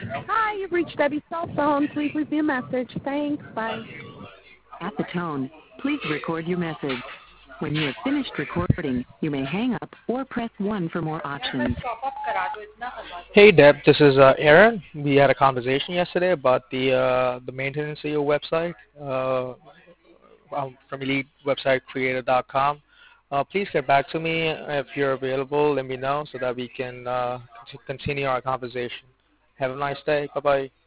Hi, you've reached Debbie's cell phone. Please leave me a message. Thanks. Bye. At the tone, please record your message. When you have finished recording, you may hang up or press 1 for more options. Hey Deb, this is Aaron. We had a conversation yesterday about the maintenance of your website from EliteWebsiteCreator.com. Please get back to me if you're available. Let me know so that we can continue our conversation. Have a nice day. Bye bye.